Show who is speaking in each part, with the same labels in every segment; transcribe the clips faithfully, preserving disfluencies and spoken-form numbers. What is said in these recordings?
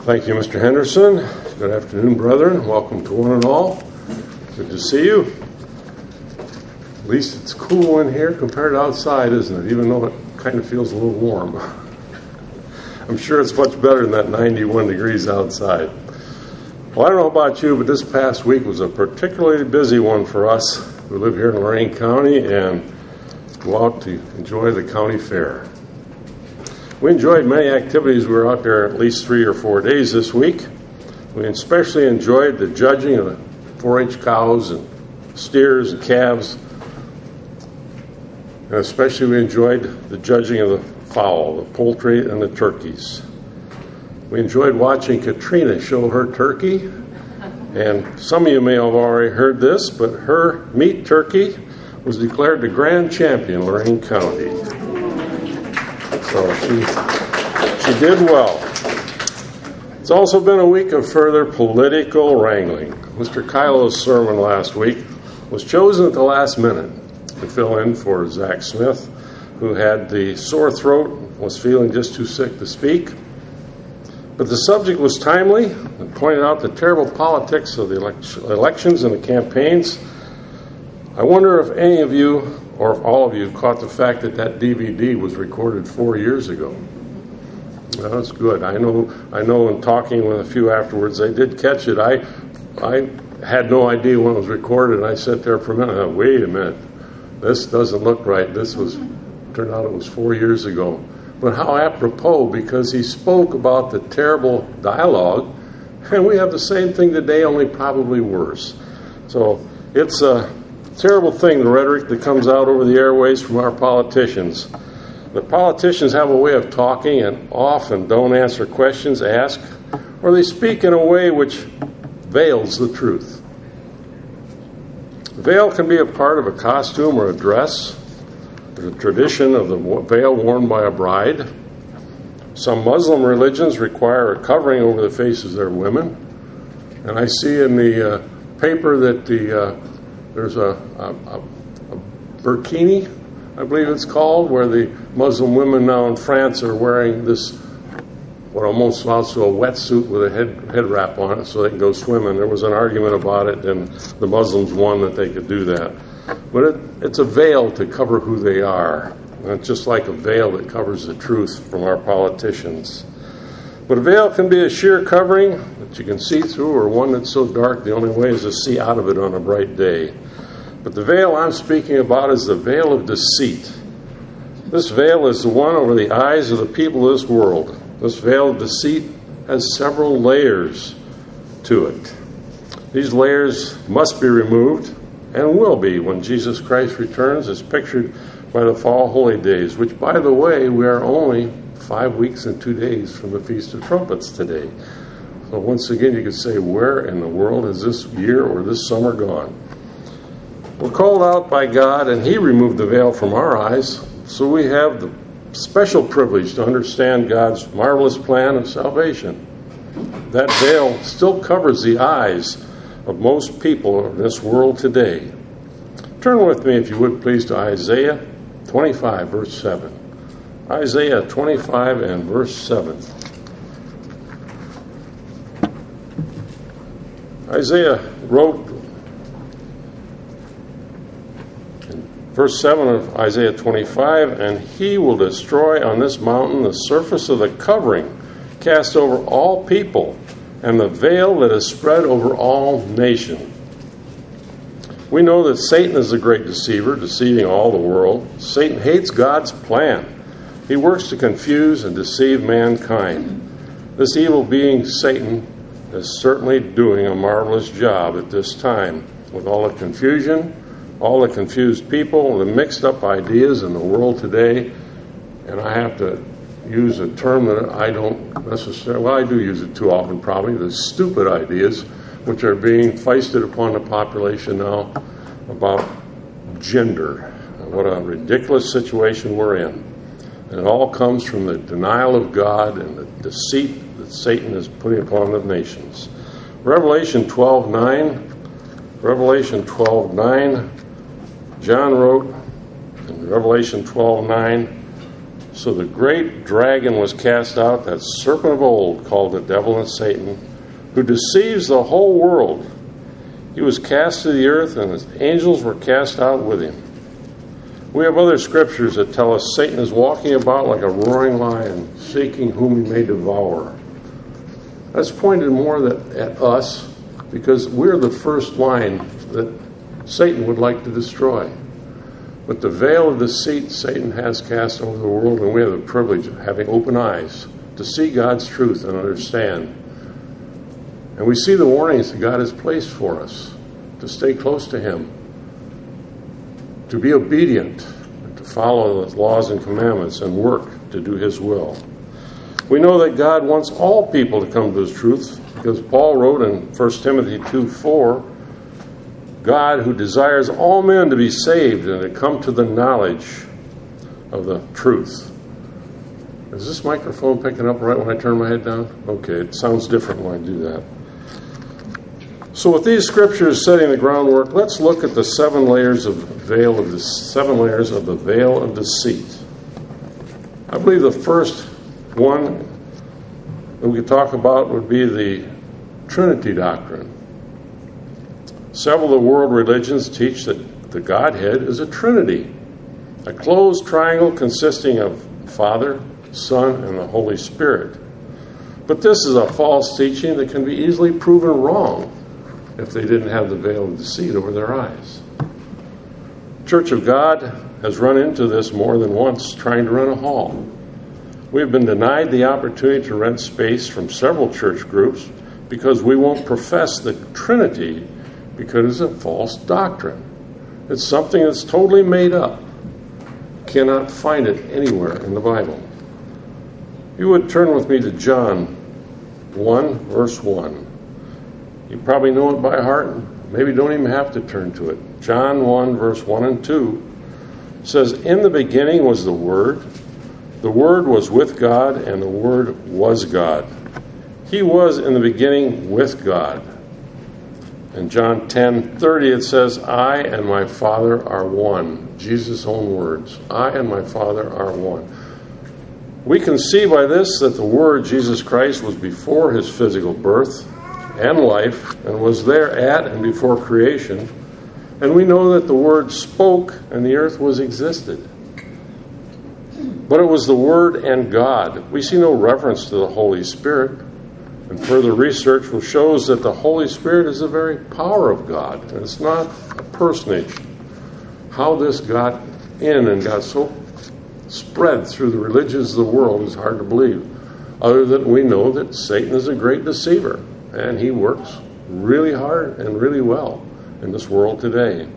Speaker 1: Thank you, Mister Henderson. Good afternoon, brethren. Welcome to one and all. Good to see you. At least it's cool in here compared to outside, isn't it? Even though it kind of feels a little warm. I'm sure it's much better than that ninety-one degrees outside. Well, I don't know about you, but this past week was a particularly busy one for us who live here in Lorain County and go out to enjoy the county fair. We enjoyed many activities. We were out there at least three or four days this week. We especially enjoyed the judging of the four-H cows and steers and calves. And especially we enjoyed the judging of the fowl, the poultry, and the turkeys. We enjoyed watching Katrina show her turkey. And some of you may have already heard this, but her meat turkey was declared the grand champion in Lorain County. So she, she did well. It's also been a week of further political wrangling. Mister Kylo's sermon last week was chosen at the last minute to fill in for Zach Smith, who had the sore throat, was feeling just too sick to speak. But the subject was timely and pointed out the terrible politics of the elect- elections and the campaigns. I wonder if any of you, or if all of you, caught the fact that that D V D was recorded four years ago. Well, that's good. I know I know in talking with a few afterwards, they did catch it. I I had no idea when it was recorded, and I sat there for a minute. I thought, wait a minute. This doesn't look right. This was, turned out it was four years ago. But how apropos, because he spoke about the terrible dialogue, and we have the same thing today, only probably worse. So it's a terrible thing, the rhetoric that comes out over the airways from our politicians. The politicians have a way of talking and often don't answer questions asked, or they speak in a way which veils the truth. Veil can be a part of a costume or a dress. There's a tradition of the veil worn by a bride. Some Muslim religions require a covering over the faces of their women. And I see in the uh, paper that the uh, there's a, a, a, a burkini, I believe it's called, where the Muslim women now in France are wearing this, what almost amounts to a wetsuit with a head, head wrap on it so they can go swimming. There was an argument about it, and the Muslims won that they could do that. But it, it's a veil to cover who they are. And it's just like a veil that covers the truth from our politicians. But a veil can be a sheer covering that you can see through, or one that's so dark the only way is to see out of it on a bright day. But the veil I'm speaking about is the veil of deceit. This veil is the one over the eyes of the people of this world. This veil of deceit has several layers to it. These layers must be removed and will be when Jesus Christ returns, as pictured by the fall holy days, which, by the way, we are only five weeks and two days from the Feast of Trumpets today. So once again, you could say, where in the world has this year or this summer gone? We're called out by God, and He removed the veil from our eyes, so we have the special privilege to understand God's marvelous plan of salvation. That veil still covers the eyes of most people in this world today. Turn with me, if you would please, to Isaiah twenty-five, verse seven. Isaiah twenty-five and verse seven. Isaiah wrote in verse seven of Isaiah twenty-five, "And he will destroy on this mountain the surface of the covering cast over all people, and the veil that is spread over all nations." We know that Satan is the great deceiver, deceiving all the world. Satan hates God's plan. He works to confuse and deceive mankind. This evil being, Satan, is certainly doing a marvelous job at this time with all the confusion, all the confused people, the mixed up ideas in the world today. And I have to use a term that I don't necessarily, well, I do use it too often probably, the stupid ideas which are being foisted upon the population now about gender. What a ridiculous situation we're in. And it all comes from the denial of God and the deceit that Satan is putting upon the nations. Revelation twelve nine, Revelation twelve nine, John wrote in Revelation twelve nine, So the great dragon was cast out, that serpent of old, called the devil and Satan, who deceives the whole world. He was cast to the earth, and his angels were cast out with him. We have other scriptures that tell us Satan is walking about like a roaring lion, seeking whom he may devour. That's pointed more that, at us, because we're the first line that Satan would like to destroy. But the veil of deceit Satan has cast over the world, and we have the privilege of having open eyes to see God's truth and understand. And we see the warnings that God has placed for us to stay close to him, to be obedient, and to follow the laws and commandments and work to do his will. We know that God wants all people to come to his truth, because Paul wrote in First Timothy two four, God who desires all men to be saved and to come to the knowledge of the truth. Is this microphone picking up right when I turn my head down? Okay, it sounds different when I do that. So with these scriptures setting the groundwork, let's look at the seven layers of veil of the seven layers of the veil of deceit. I believe the first one that we could talk about would be the Trinity doctrine. Several of the world religions teach that the Godhead is a Trinity, a closed triangle consisting of Father, Son, and the Holy Spirit. But this is a false teaching that can be easily proven wrong if they didn't have the veil of deceit over their eyes. Church of God has run into this more than once trying to rent a hall. We have been denied the opportunity to rent space from several church groups because we won't profess the Trinity, because it's a false doctrine. It's something that's totally made up. Cannot find it anywhere in the Bible. You would turn with me to John one, verse one. You probably know it by heart. Maybe don't even have to turn to it. John one, verse one and two says, "In the beginning was the Word. The Word was with God, and the Word was God. He was in the beginning with God." In John ten thirty it says, "I and my Father are one." Jesus' own words. "I and my Father are one." We can see by this that the Word, Jesus Christ, was before his physical birth and life, and was there at and before creation. And we know that the Word spoke and the earth was existed. But it was the Word and God. We see no reference to the Holy Spirit. And further research will show us that the Holy Spirit is the very power of God, and it's not a personage. How this got in and got so spread through the religions of the world is hard to believe, other than we know that Satan is a great deceiver, and he works really hard and really well in this world today.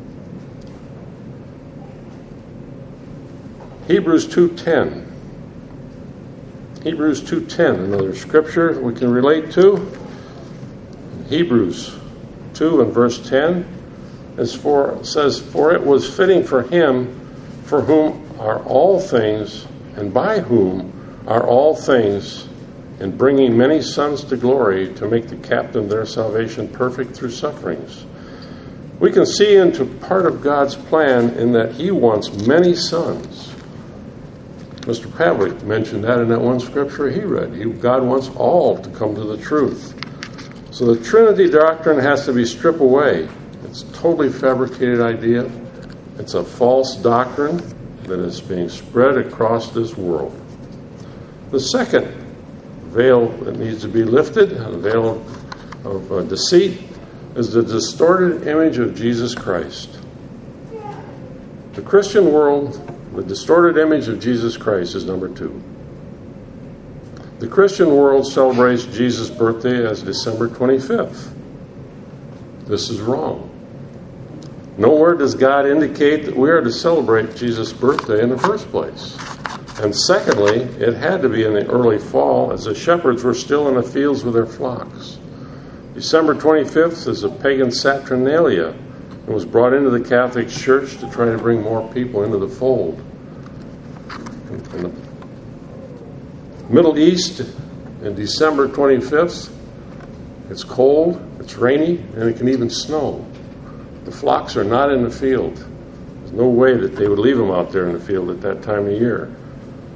Speaker 1: Hebrews two ten. Hebrews two ten, another scripture we can relate to. Hebrews two and verse ten is for, says, "For it was fitting for him, for whom are all things, and by whom are all things, in bringing many sons to glory, to make the captain of their salvation perfect through sufferings." We can see into part of God's plan in that he wants many sons. Mister Pavlik mentioned that in that one scripture he read. He, God wants all to come to the truth. So the Trinity doctrine has to be stripped away. It's a totally fabricated idea. It's a false doctrine that is being spread across this world. The second veil that needs to be lifted, the veil of uh, deceit, is the distorted image of Jesus Christ. The Christian world, the distorted image of Jesus Christ is number two. The Christian world celebrates Jesus' birthday as December twenty-fifth. This is wrong. Nowhere does God indicate that we are to celebrate Jesus' birthday in the first place. And secondly, it had to be in the early fall, as the shepherds were still in the fields with their flocks. December twenty-fifth is a pagan Saturnalia, and was brought into the Catholic Church to try to bring more people into the fold. In the Middle East, in December twenty-fifth, it's cold, it's rainy, and it can even snow. The flocks are not in the field. There's no way that they would leave them out there in the field at that time of year.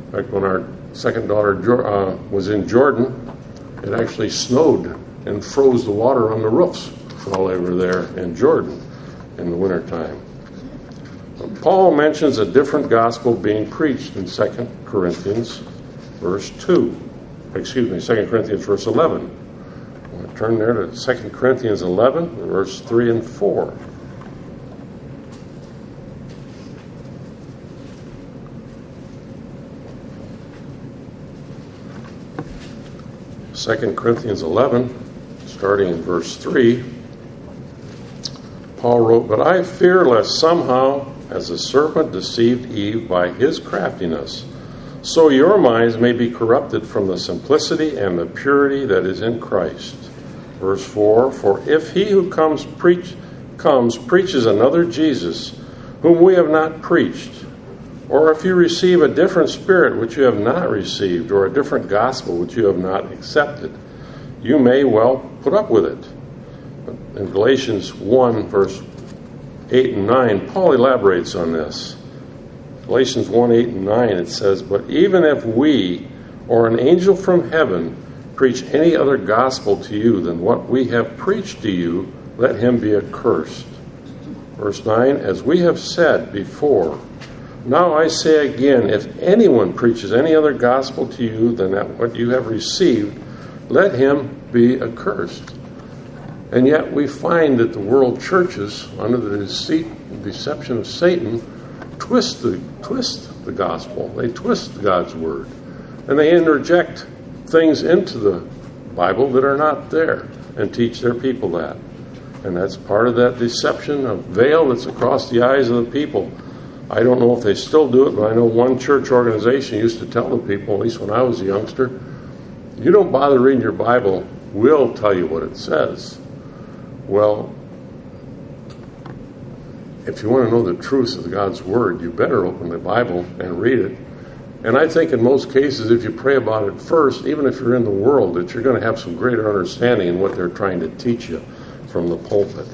Speaker 1: In fact, when our second daughter uh, was in Jordan, it actually snowed and froze the water on the roofs while they were there in Jordan in the wintertime. Paul mentions a different gospel being preached in Second Corinthians verse two. Excuse me, Second Corinthians verse eleven. I'm going to turn there to Second Corinthians eleven, verse three and four. Second Corinthians eleven, starting in verse three, Paul wrote, "But I fear lest somehow, as the serpent deceived Eve by his craftiness, so your minds may be corrupted from the simplicity and the purity that is in Christ." Verse four, "For if he who comes preach comes preaches another Jesus, whom we have not preached, or if you receive a different spirit which you have not received, or a different gospel which you have not accepted, you may well put up with it." In Galatians one, verse eight and nine, Paul elaborates on this. Galatians one, eight and nine, it says, "But even if we, or an angel from heaven, preach any other gospel to you than what we have preached to you, let him be accursed." Verse nine, "As we have said before, now I say again, if anyone preaches any other gospel to you than that what you have received, let him be accursed." And yet we find that the world churches, under the deceit and deception of Satan, twist the, twist the gospel. They twist God's word. And they interject things into the Bible that are not there and teach their people that. And that's part of that deception of veil that's across the eyes of the people. I don't know if they still do it, but I know one church organization used to tell the people, at least when I was a youngster, you don't bother reading your Bible, we'll tell you what it says. Well, if you want to know the truth of God's Word, you better open the Bible and read it. And I think in most cases, if you pray about it first, even if you're in the world, that you're going to have some greater understanding in what they're trying to teach you from the pulpit.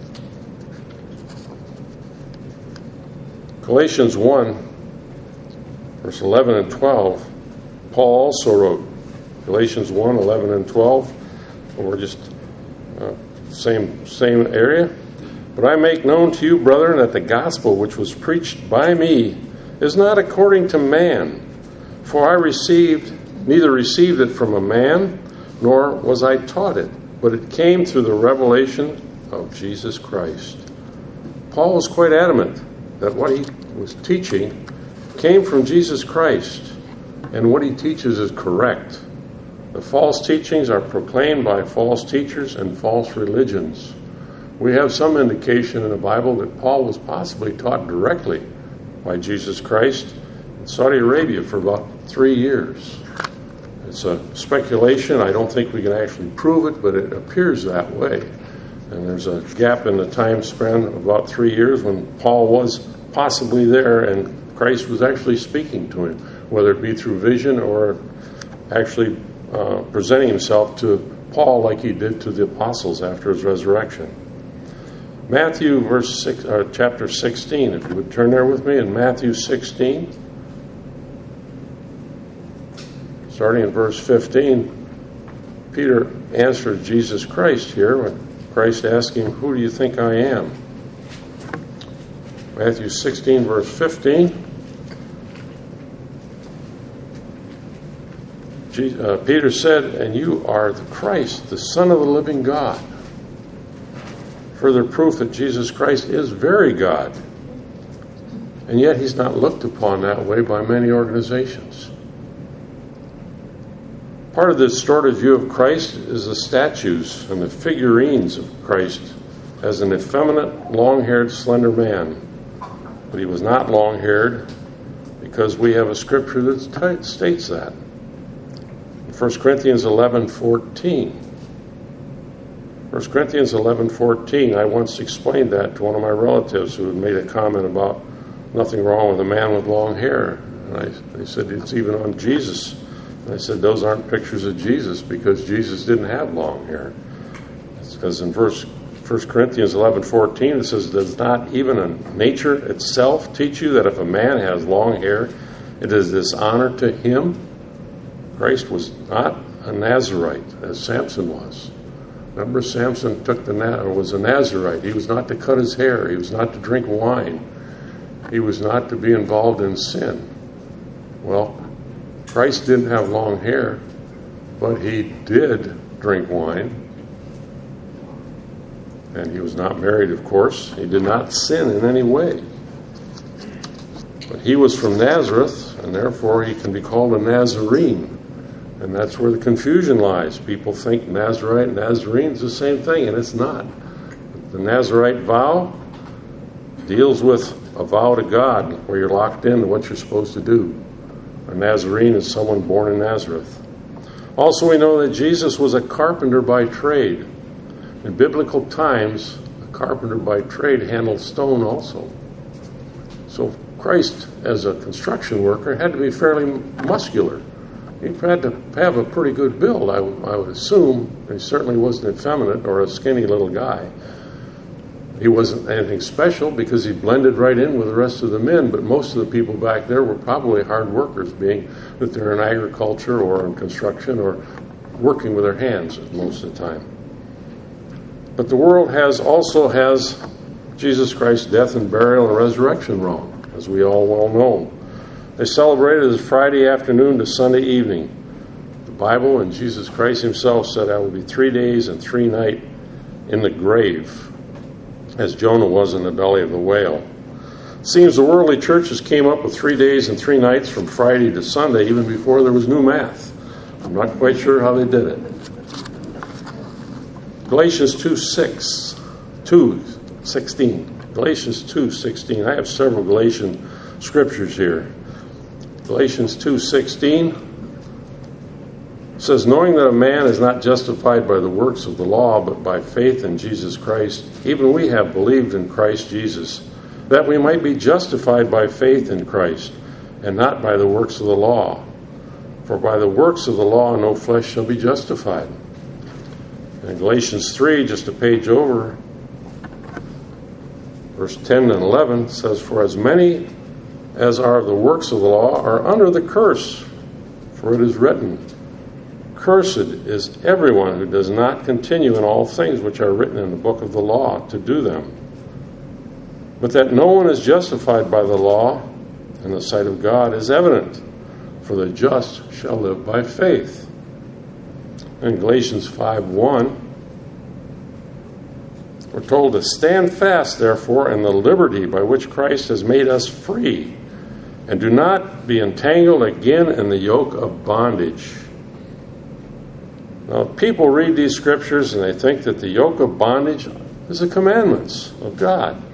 Speaker 1: Galatians one, verse eleven and twelve, Paul also wrote, Galatians one, eleven and twelve, or just uh, same same area. "But I make known to you, brethren, that the gospel which was preached by me is not according to man. For I received, neither received it from a man, nor was I taught it, but it came through the revelation of Jesus Christ." Paul was quite adamant that what he was teaching came from Jesus Christ, and what he teaches is correct. The false teachings are proclaimed by false teachers and false religions. We have some indication in the Bible that Paul was possibly taught directly by Jesus Christ in Saudi Arabia for about three years. It's a speculation. I don't think we can actually prove it, but it appears that way. And there's a gap in the time span of about three years when Paul was possibly there and Christ was actually speaking to him, whether it be through vision or actually uh, presenting himself to Paul like he did to the apostles after his resurrection. Matthew verse six, uh, chapter sixteen, if you would turn there with me, in Matthew sixteen, starting in verse fifteen, Peter answered Jesus Christ here when Christ asked him, "Who do you think I am?" Matthew sixteen, verse fifteen. Jesus, uh, Peter said, "And you are the Christ, the Son of the living God." Further proof that Jesus Christ is very God. And yet he's not looked upon that way by many organizations. Part of the distorted view of Christ is the statues and the figurines of Christ as an effeminate, long-haired, slender man. But he was not long-haired because we have a scripture that t- states that. In First Corinthians eleven fourteen. First Corinthians eleven fourteen, I once explained that to one of my relatives who had made a comment about nothing wrong with a man with long hair. And I, they said, it's even on Jesus. And I said, those aren't pictures of Jesus because Jesus didn't have long hair. It's because in verse First Corinthians eleven fourteen, it says, "Does not even a nature itself teach you that if a man has long hair, It is dishonor to him. Christ was not a Nazarite, as Samson was. Remember, Samson took the or was a Nazarite. He was not to cut his hair. He was not to drink wine. He was not to be involved in sin. Well, Christ didn't have long hair, but he did drink wine. And he was not married, of course. He did not sin in any way. But he was from Nazareth, and therefore he can be called a Nazarene. And that's where the confusion lies. People think Nazarite and Nazarene is the same thing, and it's not. The Nazarite vow deals with a vow to God where you're locked into what you're supposed to do. A Nazarene is someone born in Nazareth. Also, we know that Jesus was a carpenter by trade. In biblical times, a carpenter by trade handled stone also. So Christ, as a construction worker, had to be fairly muscular. He had to have a pretty good build, I, w- I would assume. He certainly wasn't effeminate or a skinny little guy. He wasn't anything special because he blended right in with the rest of the men, but most of the people back there were probably hard workers, being that they're in agriculture or in construction or working with their hands most of the time. But the world has also has Jesus Christ's death and burial and resurrection wrong, as we all well know. They celebrated as Friday afternoon to Sunday evening. The Bible and Jesus Christ himself said, I will be three days and three nights in the grave, as Jonah was in the belly of the whale. It seems the worldly churches came up with three days and three nights from Friday to Sunday, even before there was new math. I'm not quite sure how they did it. Galatians two six, two sixteen. Galatians two sixteen. I have several Galatian scriptures here. Galatians two sixteen says, knowing that a man is not justified by the works of the law, but by faith in Jesus Christ, even we have believed in Christ Jesus, that we might be justified by faith in Christ, and not by the works of the law. For by the works of the law no flesh shall be justified. In Galatians three, just a page over, verse ten and eleven says, for as many as are the works of the law are under the curse, for it is written, cursed is everyone who does not continue in all things which are written in the book of the law to do them. But that no one is justified by the law in the sight of God is evident, for the just shall live by faith. In Galatians five one, we're told to stand fast, therefore, in the liberty by which Christ has made us free, and do not be entangled again in the yoke of bondage. Now, people read these scriptures and they think that the yoke of bondage is the commandments of God.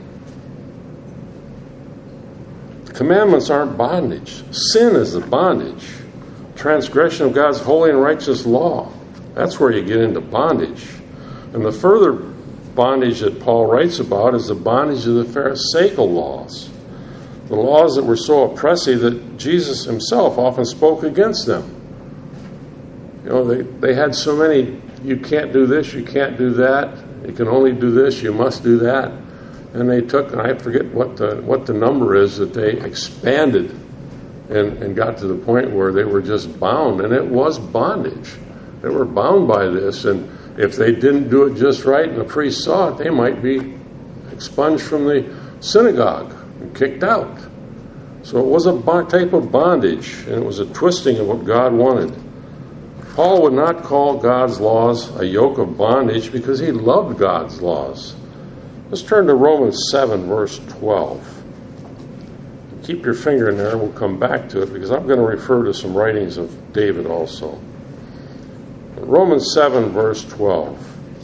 Speaker 1: The commandments aren't bondage. Sin is the bondage. Transgression of God's holy and righteous law. That's where you get into bondage. And the further bondage that Paul writes about is the bondage of the Pharisaical laws. The laws that were so oppressive that Jesus himself often spoke against them. You know, they, they had so many, you can't do this, you can't do that, you can only do this, you must do that. And they took, and I forget what the what the number is, that they expanded and, and got to the point where they were just bound. And it was bondage. They were bound by this. And if they didn't do it just right and the priest saw it, they might be expunged from the synagogue and kicked out. So it was a type of bondage, and it was a twisting of what God wanted. Paul would not call God's laws a yoke of bondage because he loved God's laws. Let's turn to Romans seven, verse twelve. Keep your finger in there, we'll come back to it because I'm going to refer to some writings of David also. Romans seven, verse twelve.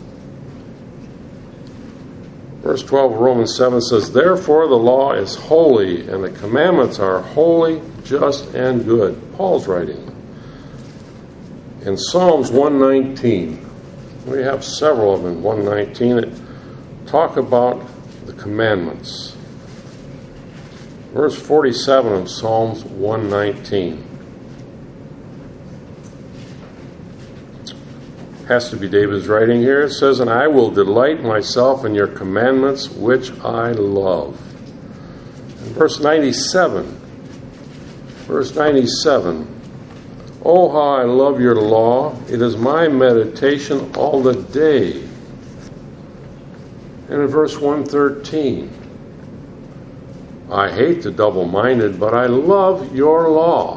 Speaker 1: Verse twelve of Romans seven says, therefore the law is holy, and the commandments are holy, just, and good. Paul's writing. In Psalms one nineteen, we have several of them in one nineteen that talk about the commandments. Verse forty-seven of Psalms one nineteen. Has to be David's writing here. It says, and I will delight myself in your commandments, which I love. In verse ninety-seven Verse ninety-seven. Oh, how I love your law. It is my meditation all the day. And in verse one thirteen. I hate the double-minded, but I love your law.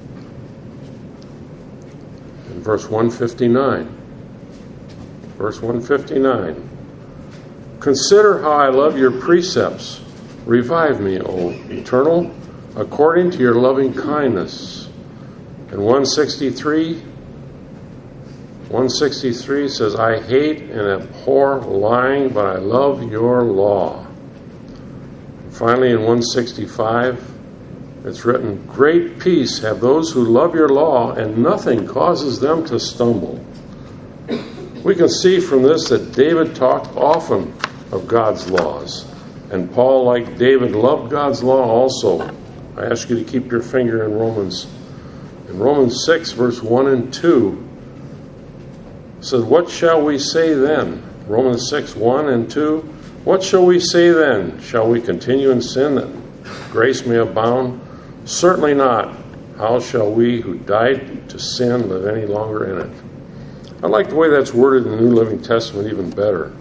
Speaker 1: In verse one fifty-nine. Verse one fifty-nine. Consider how I love your precepts. Revive me, O Eternal, according to your loving kindness. And one sixty-three, one sixty-three says, I hate and abhor lying, but I love your law. And finally, in one sixty-five, it's written, great peace have those who love your law, and nothing causes them to stumble. We can see from this that David talked often of God's laws. And Paul, like David, loved God's law also. I ask you to keep your finger in Romans. In Romans six, verse one and two, it says, what shall we say then? Romans six, one and two. What shall we say then? Shall we continue in sin that grace may abound? Certainly not. How shall we who died to sin live any longer in it? I like the way that's worded in the New Living Testament even better.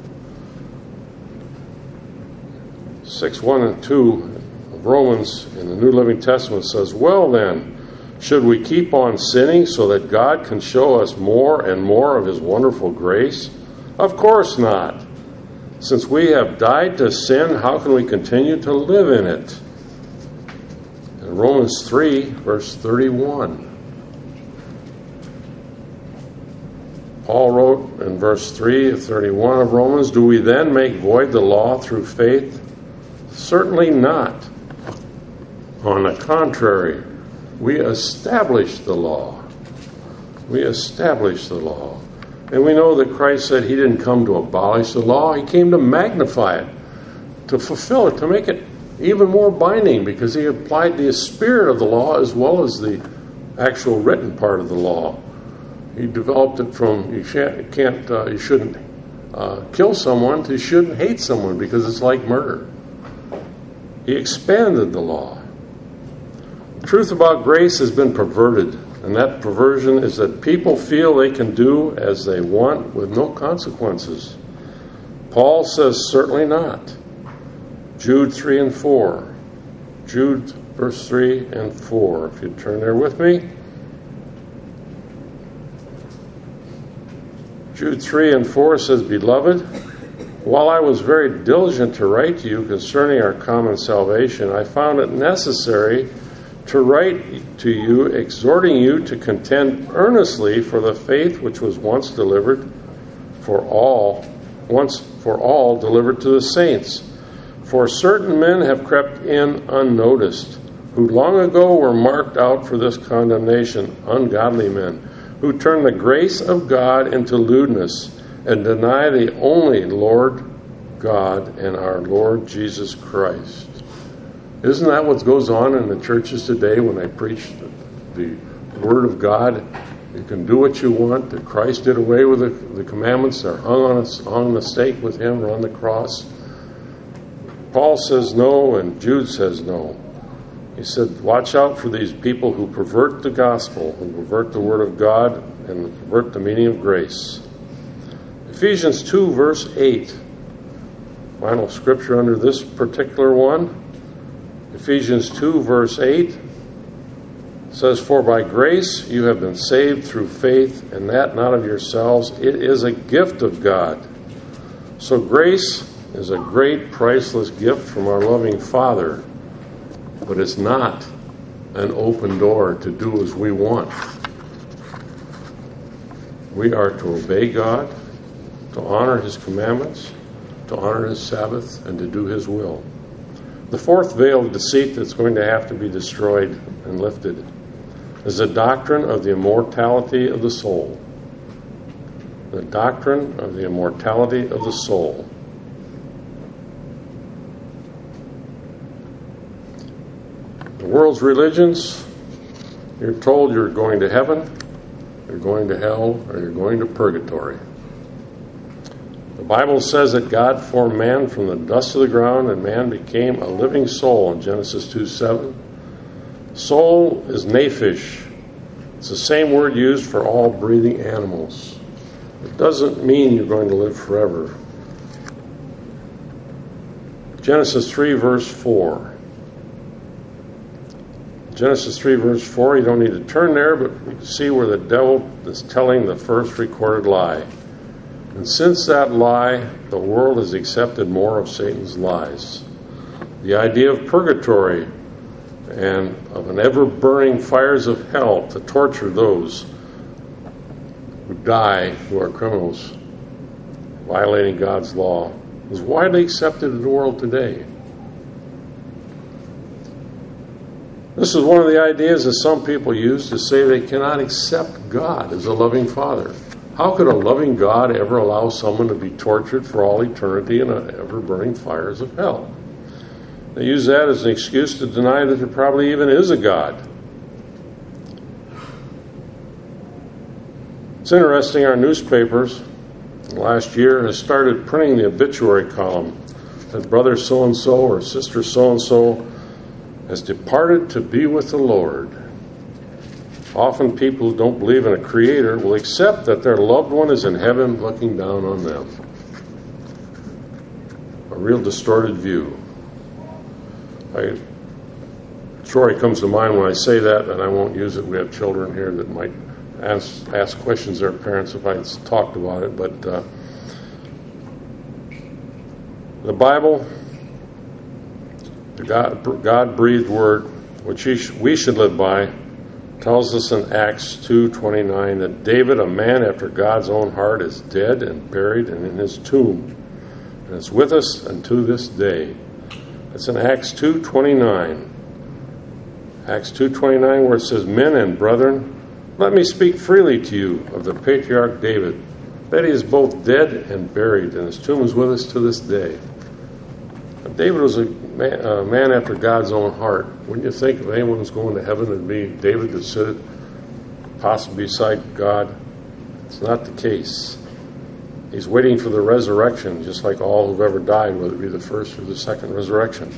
Speaker 1: six, one and two of Romans in the New Living Testament says, well then, should we keep on sinning so that God can show us more and more of his wonderful grace? Of course not. Since we have died to sin, how can we continue to live in it? In Romans three, verse thirty-one, Paul wrote in verse three of thirty-one of Romans, do we then make void the law through faith? Certainly not. On the contrary, we establish the law. We establish the law. And we know that Christ said he didn't come to abolish the law. He came to magnify it, to fulfill it, to make it even more binding, because he applied the spirit of the law as well as the actual written part of the law. He developed it from you can't, can't uh, you shouldn't uh, kill someone to you shouldn't hate someone because it's like murder. He expanded the law. The truth about grace has been perverted, and that perversion is that people feel they can do as they want with no consequences. Paul says certainly not. Jude three and four. Jude verse three and four. If you'd turn there with me. Jude three and four says, Beloved, while I was very diligent to write to you concerning our common salvation, I found it necessary to write to you, exhorting you to contend earnestly for the faith which was once delivered for all, once for all delivered to the saints. For certain men have crept in unnoticed, who long ago were marked out for this condemnation, ungodly men, who turn the grace of God into lewdness and deny the only Lord God and our Lord Jesus Christ. Isn't that what goes on in the churches today when they preach the, the Word of God? You can do what you want. That Christ did away with the, the commandments. They're hung on, a, hung on the stake with him or on the cross. Paul says no, and Jude says no. He said, watch out for these people who pervert the gospel, who pervert the Word of God, and pervert the meaning of grace. Ephesians two, verse eight. Final scripture under this particular one. Ephesians two, verse eight says, For by grace you have been saved through faith, and that not of yourselves. It is a gift of God. So grace is a great, priceless gift from our loving Father, but it's not an open door to do as we want. We are to obey God, to honor his commandments, to honor his Sabbath, and to do his will. The fourth veil of deceit that's going to have to be destroyed and lifted is the doctrine of the immortality of the soul. The doctrine of the immortality of the soul. The world's religions, you're told you're going to heaven, you're going to hell, or you're going to purgatory. The Bible says that God formed man from the dust of the ground, and man became a living soul in Genesis two seven. Soul is nephesh. It's the same word used for all breathing animals. It doesn't mean you're going to live forever. Genesis three, verse four. Genesis three, verse four, you don't need to turn there, but you can see where the devil is telling the first recorded lie. And since that lie, the world has accepted more of Satan's lies. The idea of purgatory and of an ever-burning fires of hell to torture those who die, who are criminals, violating God's law, is widely accepted in the world today. This is one of the ideas that some people use to say they cannot accept God as a loving Father. How could a loving God ever allow someone to be tortured for all eternity in an ever-burning fires of hell? They use that as an excuse to deny that there probably even is a God. It's interesting, our newspapers last year has started printing the obituary column that brother so-and-so or sister so-and-so has departed to be with the Lord. Often people who don't believe in a creator will accept that their loved one is in heaven looking down on them. A real distorted view. I, Troy comes to mind when I say that, and I won't use it. We have children here that might ask, ask questions to their parents if I talked about it, but uh, the Bible, the God, God-breathed word, which we should live by, tells us in Acts two twenty-nine that David, a man after God's own heart, is dead and buried and in his tomb, and is with us unto this day. It's in Acts two twenty-nine. Acts two twenty-nine, where it says, "Men and brethren, let me speak freely to you of the patriarch David, that he is both dead and buried, and his tomb is with us to this day." David was a man, a man after God's own heart. Wouldn't you think if anyone was going to heaven, it would be David that sit possibly beside God? It's not the case. He's waiting for the resurrection, just like all who've ever died, whether it be the first or the second resurrection.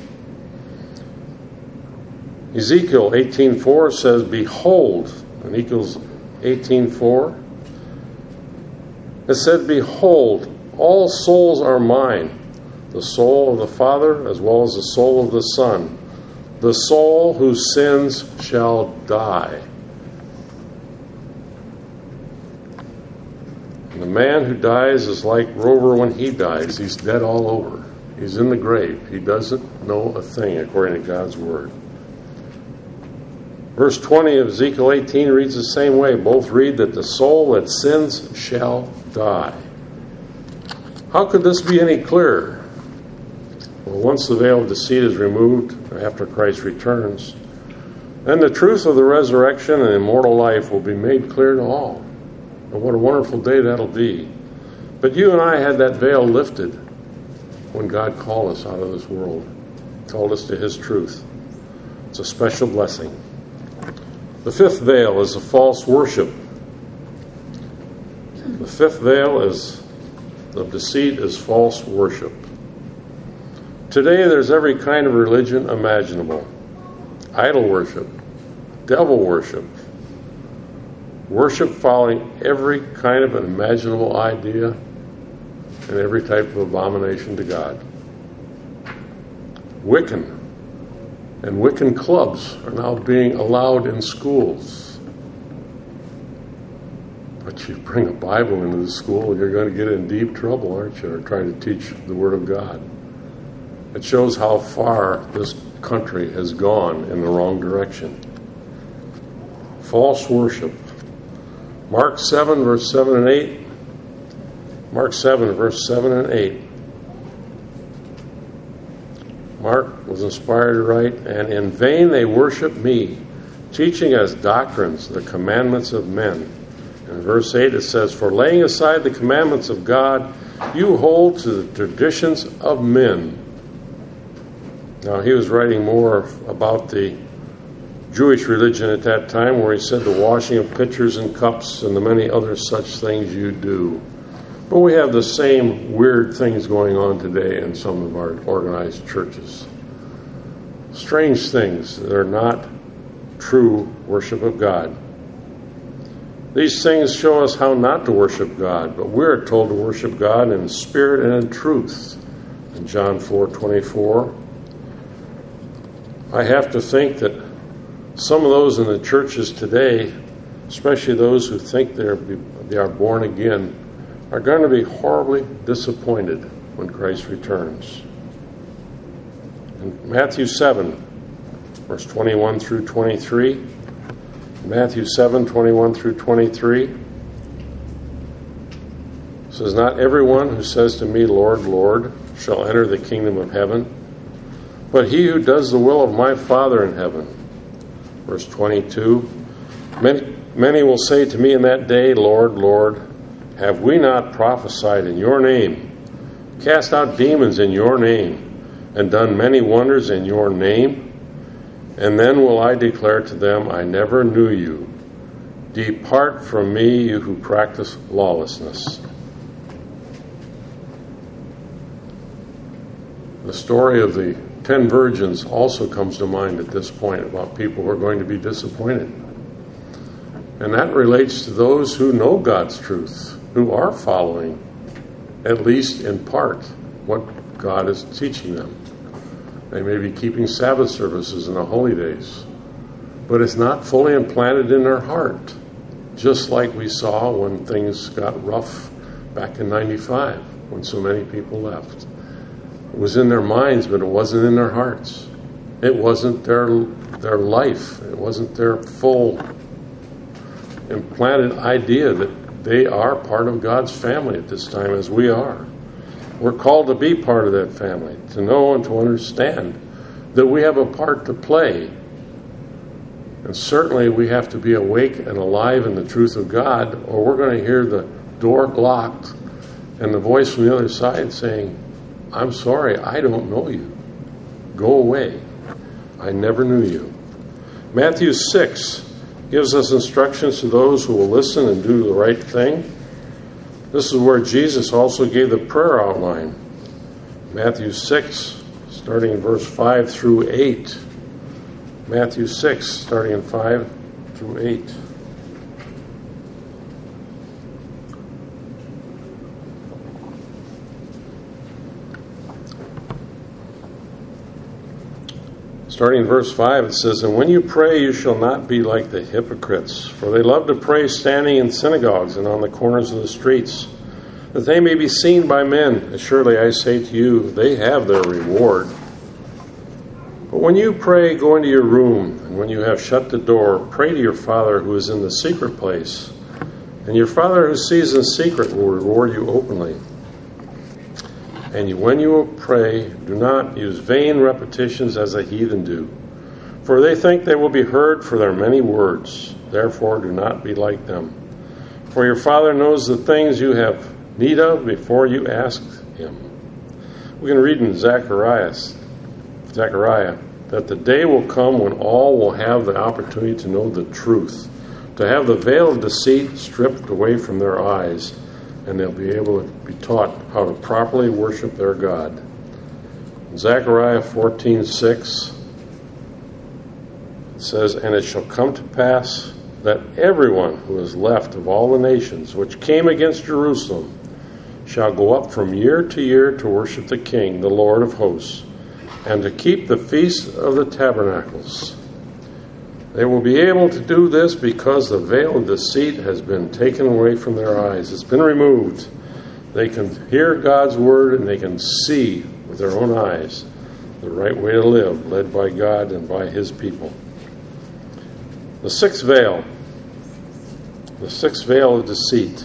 Speaker 1: Ezekiel eighteen four says, "Behold," in Ezekiel eighteen four, it said, "Behold, all souls are mine, the soul of the Father as well as the soul of the Son. The soul whose sins shall die." And the man who dies is like Rover when he dies. He's dead all over. He's in the grave. He doesn't know a thing according to God's word. Verse twenty of Ezekiel eighteen reads the same way. Both read that the soul that sins shall die. How could this be any clearer? Well, once the veil of deceit is removed after Christ returns, then the truth of the resurrection and immortal life will be made clear to all. And what a wonderful day that'll be. But you and I had that veil lifted when God called us out of this world, called us to his truth. It's a special blessing. The fifth veil is the false worship. The fifth veil is of deceit is false worship. Today there's every kind of religion imaginable. Idol worship, devil worship, worship following every kind of an imaginable idea and every type of abomination to God. Wiccan and Wiccan clubs are now being allowed in schools. But you bring a Bible into the school and you're going to get in deep trouble, aren't you, or trying to teach the Word of God. It shows how far this country has gone in the wrong direction. False worship. Mark seven, verse seven and eight. Mark seven, verse seven and eight. Mark was inspired to write, "And in vain they worship me, teaching as doctrines the commandments of men." In verse eight it says, "For laying aside the commandments of God, you hold to the traditions of men." Now, he was writing more about the Jewish religion at that time, where he said the washing of pitchers and cups and the many other such things you do. But we have the same weird things going on today in some of our organized churches. Strange things that are not true worship of God. These things show us how not to worship God, but we're told to worship God in spirit and in truth. In John four twenty-four, I have to think that some of those in the churches today, especially those who think they're, they are born again, are going to be horribly disappointed when Christ returns. In Matthew seven, verse twenty-one through twenty-three, Matthew seven, twenty-one through twenty-three, says, "Not everyone who says to me, 'Lord, Lord,' shall enter the kingdom of heaven, but he who does the will of my Father in heaven." Verse twenty-two, many, many will say to me in that day, 'Lord, Lord, have we not prophesied in your name, cast out demons in your name, and done many wonders in your name?' And then will I declare to them, 'I never knew you. Depart from me, you who practice lawlessness.'" The story of the ten virgins also comes to mind at this point about people who are going to be disappointed. And that relates to those who know God's truth, who are following, at least in part, what God is teaching them. They may be keeping Sabbath services and the holy days, but it's not fully implanted in their heart, just like we saw when things got rough back in ninety-five, when so many people left. It was in their minds, but it wasn't in their hearts. It wasn't their their life. It wasn't their full implanted idea that they are part of God's family at this time, as we are. We're called to be part of that family, to know and to understand that we have a part to play. And certainly we have to be awake and alive in the truth of God, or we're going to hear the door locked and the voice from the other side saying, "I'm sorry, I don't know you. Go away. I never knew you." Matthew six gives us instructions to those who will listen and do the right thing. This is where Jesus also gave the prayer outline. Matthew six, starting in verse five through eight. Matthew six, starting in five through eight. Starting in verse five, it says, "And when you pray, you shall not be like the hypocrites, for they love to pray standing in synagogues and on the corners of the streets, that they may be seen by men. Surely I say to you, they have their reward. But when you pray, go into your room, and when you have shut the door, pray to your Father who is in the secret place, and your Father who sees in secret will reward you openly. And you, when you pray, do not use vain repetitions as the heathen do, for they think they will be heard for their many words. Therefore, do not be like them. For your Father knows the things you have need of before you ask him." We can read in Zechariah, Zechariah that the day will come when all will have the opportunity to know the truth, to have the veil of deceit stripped away from their eyes, and they'll be able to be taught how to properly worship their God. In Zechariah fourteen six, it says, "And it shall come to pass that everyone who is left of all the nations which came against Jerusalem shall go up from year to year to worship the King, the Lord of hosts, and to keep the feast of the tabernacles. They will be able to do this because the veil of deceit has been taken away from their eyes. It's been removed. They can hear God's word and they can see with their own eyes the right way to live, led by God and by his people." The sixth veil. The sixth veil of deceit.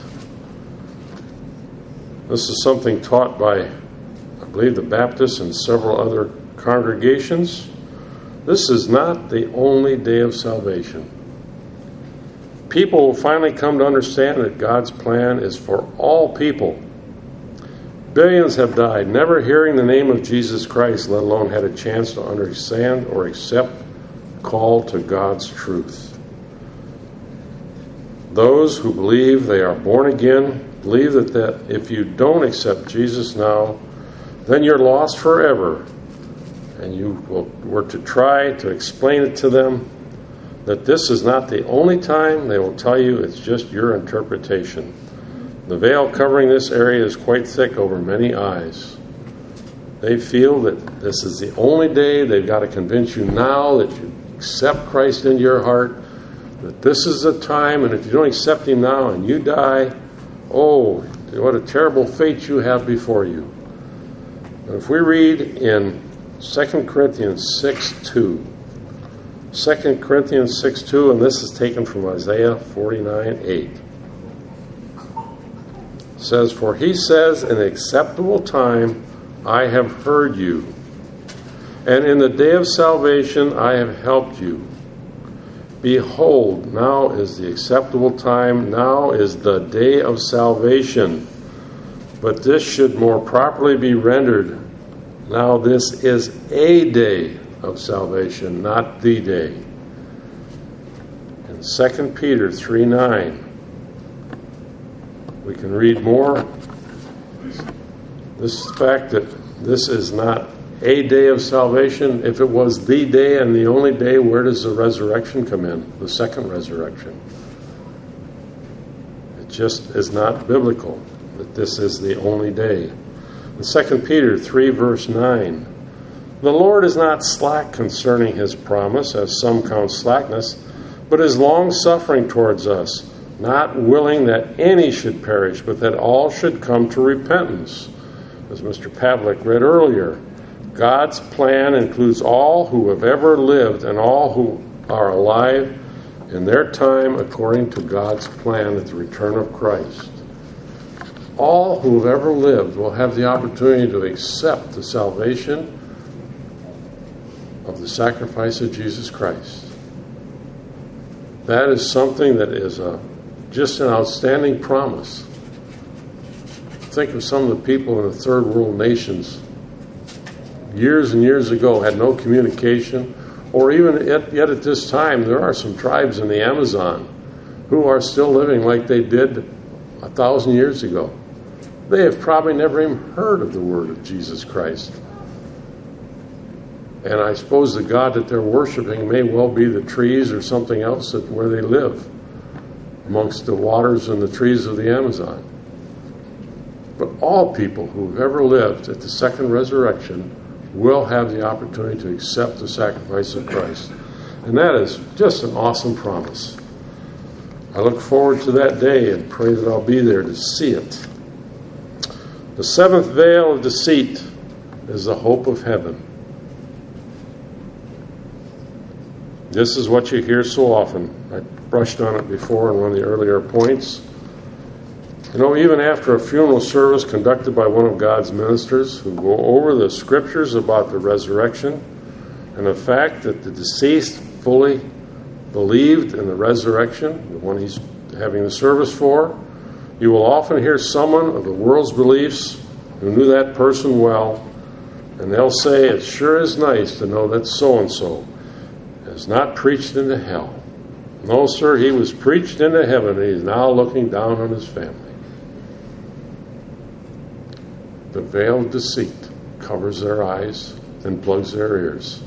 Speaker 1: This is something taught by, I believe, the Baptists and several other congregations. This is not the only day of salvation. People will finally come to understand that God's plan is for all people. Billions have died, never hearing the name of Jesus Christ, let alone had a chance to understand or accept the call to God's truth. Those who believe they are born again believe that, that if you don't accept Jesus now, then you're lost forever. And you will, were to try to explain it to them, that this is not the only time, they will tell you it's just your interpretation. The veil covering this area is quite thick over many eyes. They feel that this is the only day. They've got to convince you now that you accept Christ into your heart, that this is the time, and if you don't accept Him now and you die, oh, what a terrible fate you have before you. But if we read in Second Corinthians six two, Second Corinthians six two, and this is taken from Isaiah forty-nine eight. It says, "For He says, in the acceptable time I have heard you, and in the day of salvation I have helped you. Behold, now is the acceptable time, now is the day of salvation. But this should more properly be rendered, now this is a day of salvation, not the day." In Second Peter three nine, we can read more. This fact that this is not a day of salvation. If it was the day and the only day, where does the resurrection come in? The second resurrection. It just is not biblical that this is the only day. In Second Peter three verse nine, "The Lord is not slack concerning His promise, as some count slackness, but is long-suffering towards us, not willing that any should perish, but that all should come to repentance." As Mister Pavlik read earlier, God's plan includes all who have ever lived and all who are alive in their time according to God's plan at the return of Christ. All who have ever lived will have the opportunity to accept the salvation of the sacrifice of Jesus Christ. That is something that is a, just an outstanding promise. Think of some of the people in the third world nations years and years ago had no communication, or even yet, yet at this time there are some tribes in the Amazon who are still living like they did a thousand years ago. They have probably never even heard of the word of Jesus Christ. And I suppose the God that they're worshiping may well be the trees or something else that, where they live, amongst the waters and the trees of the Amazon. But all people who have ever lived at the second resurrection will have the opportunity to accept the sacrifice of Christ. And that is just an awesome promise. I look forward to that day and pray that I'll be there to see it. The seventh veil of deceit is the hope of heaven. This is what you hear so often. I brushed on it before in one of the earlier points. You know, even after a funeral service conducted by one of God's ministers who go over the scriptures about the resurrection and the fact that the deceased fully believed in the resurrection, the one he's having the service for, you will often hear someone of the world's beliefs who knew that person well, and they'll say, "It sure is nice to know that so-and-so has not preached into hell. No, sir, he was preached into heaven, and he's now looking down on his family." The veil of deceit covers their eyes and plugs their ears.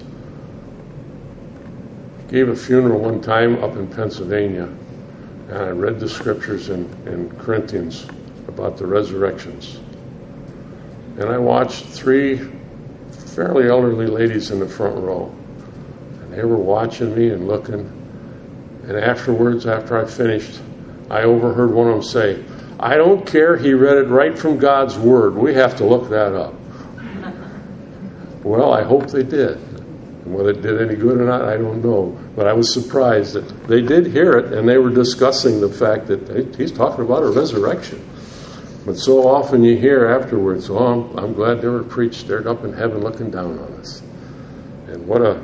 Speaker 1: I gave a funeral one time up in Pennsylvania, and I read the scriptures in, in Corinthians about the resurrections. And I watched three fairly elderly ladies in the front row. And they were watching me and looking. And afterwards, after I finished, I overheard one of them say, "I don't care, he read it right from God's Word. We have to look that up." Well, I hope they did. And whether it did any good or not, I don't know. But I was surprised that they did hear it, and they were discussing the fact that hey, he's talking about a resurrection. But so often you hear afterwards, "Oh, I'm, I'm glad they were preached. They're up in heaven looking down on us." And what a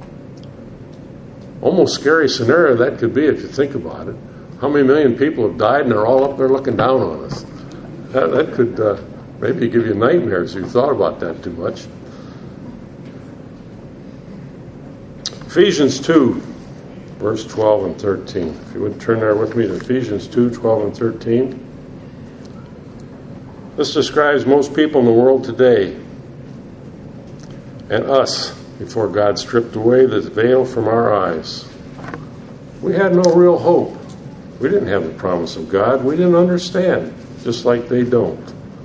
Speaker 1: almost scary scenario that could be if you think about it. How many million people have died and they're all up there looking down on us? That, that could uh, maybe give you nightmares if you thought about that too much. Ephesians two, verse twelve and thirteen. If you would turn there with me to Ephesians two, twelve and thirteen. This describes most people in the world today and us before God stripped away the veil from our eyes. We had no real hope. We didn't have the promise of God. We didn't understand, just like they don't.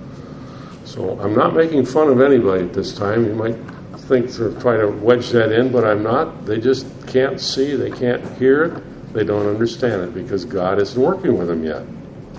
Speaker 1: So I'm not making fun of anybody at this time. You might think to try to wedge that in, but I'm not. They just can't see. They can't hear it. They don't understand it because God isn't working with them yet.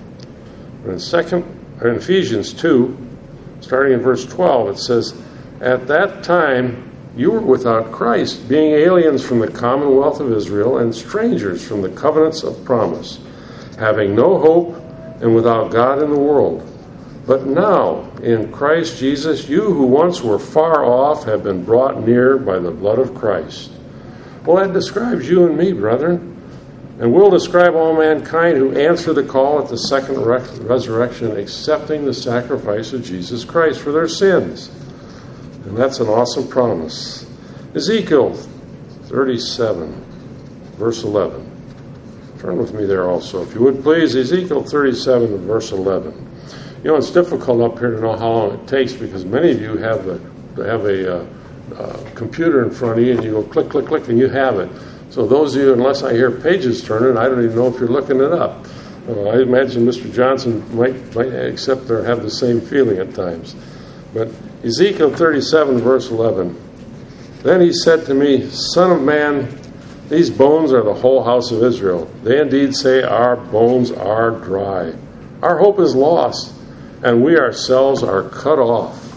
Speaker 1: In second, or in Ephesians two, starting in verse twelve, it says, "At that time you were without Christ, being aliens from the commonwealth of Israel and strangers from the covenants of promise, having no hope and without God in the world. But now, in Christ Jesus, you who once were far off have been brought near by the blood of Christ." Well, that describes you and me, brethren. And will describe all mankind who answer the call at the second re- resurrection, accepting the sacrifice of Jesus Christ for their sins. And that's an awesome promise. Ezekiel thirty-seven, verse eleven. Turn with me there also, if you would please. Ezekiel thirty-seven, verse eleven. You know, it's difficult up here to know how long it takes because many of you have a, have a uh, uh, computer in front of you and you go click, click, click, and you have it. So those of you, unless I hear pages turning, I don't even know if you're looking it up. Uh, I imagine Mister Johnson might, might accept or have the same feeling at times. But Ezekiel thirty-seven, verse eleven. "Then he said to me, Son of man, these bones are the whole house of Israel. They indeed say, our bones are dry. Our hope is lost, and we ourselves are cut off.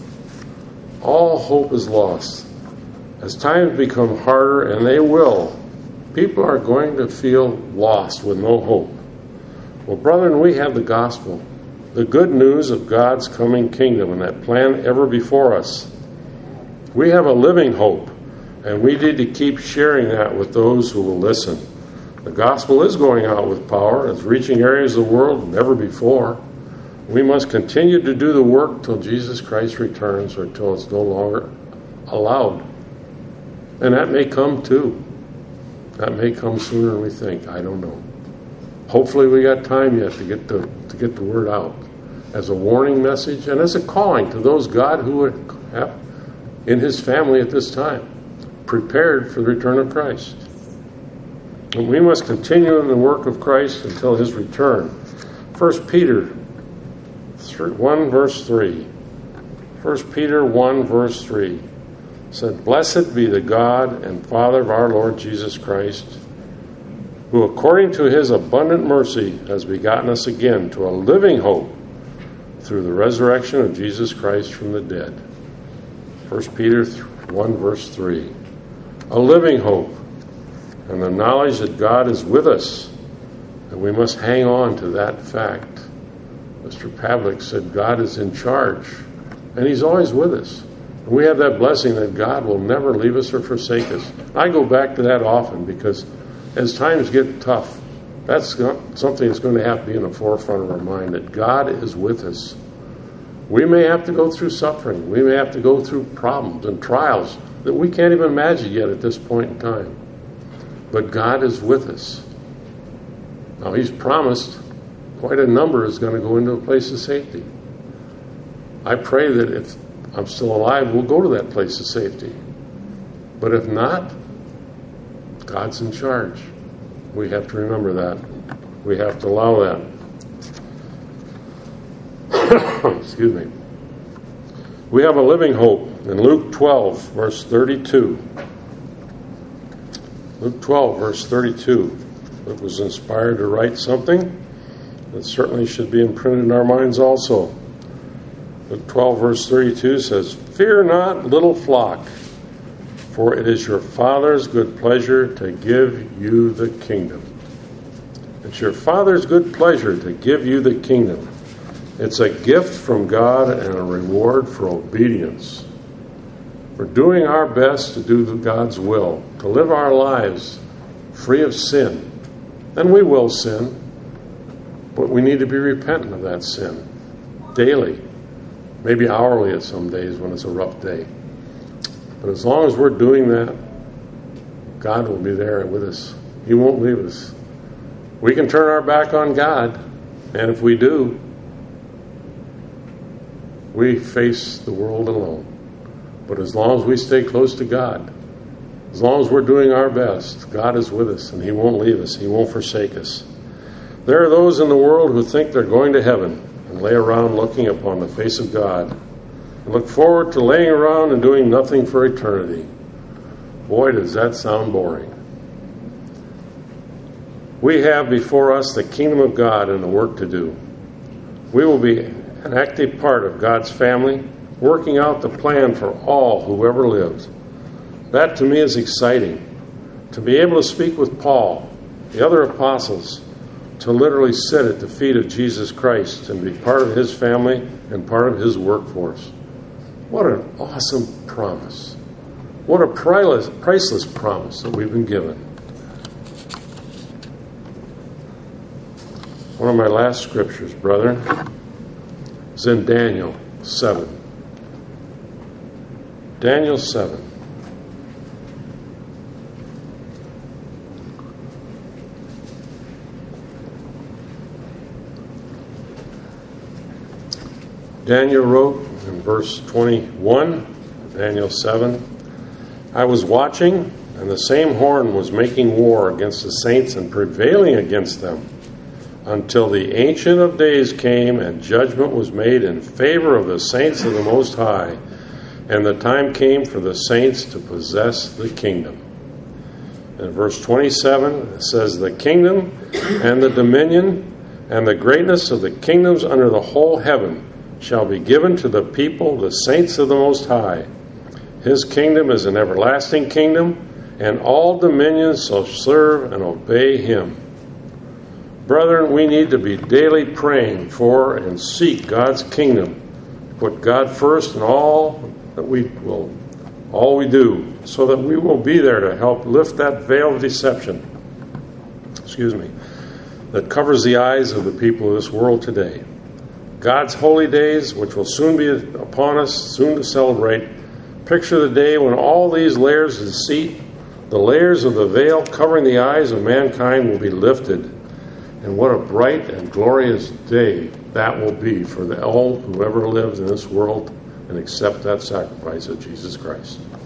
Speaker 1: All hope is lost. As times become harder, and they will, people are going to feel lost with no hope. Well, brethren, we have the gospel, the good news of God's coming kingdom and that plan ever before us. We have a living hope, and we need to keep sharing that with those who will listen. The gospel is going out with power. It's reaching areas of the world never before. We must continue to do the work till Jesus Christ returns or till it's no longer allowed. And that may come too. That may come sooner than we think. I don't know. Hopefully we got time yet to get the to get the word out as a warning message and as a calling to those God who would have in his family at this time, prepared for the return of Christ. And we must continue in the work of Christ until his return. First Peter one verse three. First Peter one verse three said, "Blessed be the God and Father of our Lord Jesus Christ, who according to his abundant mercy has begotten us again to a living hope through the resurrection of Jesus Christ from the dead." First Peter one verse three. A living hope and the knowledge that God is with us, and we must hang on to that fact. Mister Pavlik said God is in charge, and he's always with us. And we have that blessing that God will never leave us or forsake us. I go back to that often because as times get tough, that's something that's going to have to be in the forefront of our mind, that God is with us. We may have to go through suffering. We may have to go through problems and trials that we can't even imagine yet at this point in time. But God is with us. Now, he's promised quite a number is going to go into a place of safety. I pray that if I'm still alive, we'll go to that place of safety. But if not, God's in charge. We have to remember that. We have to allow that. Excuse me. We have a living hope in Luke twelve, verse thirty-two. Luke twelve, verse thirty-two. Luke was inspired to write something that certainly should be imprinted in our minds also. Luke twelve, verse thirty-two says, "Fear not, little flock, for it is your Father's good pleasure to give you the kingdom." It's your Father's good pleasure to give you the kingdom. It's a gift from God and a reward for obedience. For doing our best to do God's will, to live our lives free of sin. And we will sin, but we need to be repentant of that sin daily, maybe hourly at some days when it's a rough day. But as long as we're doing that, God will be there with us. He won't leave us. We can turn our back on God, and if we do, we face the world alone. But as long as we stay close to God, As long as we're doing our best, God is with us, and He won't leave us. He won't forsake us. There are those in the world who think they're going to heaven and lay around looking upon the face of God and look forward to laying around and doing nothing for eternity. Boy, does that sound boring. We have before us the kingdom of God and the work to do. We will be an active part of God's family, working out the plan for all who ever lived. That to me is exciting. To be able to speak with Paul, the other apostles, to literally sit at the feet of Jesus Christ and be part of His family and part of His workforce. What an awesome promise. What a priceless, priceless promise that we've been given. One of my last scriptures, brethren, is in Daniel seven. Daniel seven. Daniel wrote in verse twenty-one, Daniel seven, I was watching, and the same horn was making war against the saints and prevailing against them, until the Ancient of Days came and judgment was made in favor of the saints of the Most High, and the time came for the saints to possess the kingdom. In verse twenty-seven, it says, the kingdom and the dominion and the greatness of the kingdoms under the whole heaven shall be given to the people, the saints of the Most High. His kingdom is an everlasting kingdom, and all dominions shall serve and obey Him. Brethren, we need to be daily praying for and seek God's kingdom. Put God first in all that we will, all we do, so that we will be there to help lift that veil of deception, excuse me, that covers the eyes of the people of this world today. God's holy days, which will soon be upon us, soon to celebrate, picture the day when all these layers of deceit, the layers of the veil covering the eyes of mankind, will be lifted. And what a bright and glorious day that will be for the all who ever lived in this world and accept that sacrifice of Jesus Christ.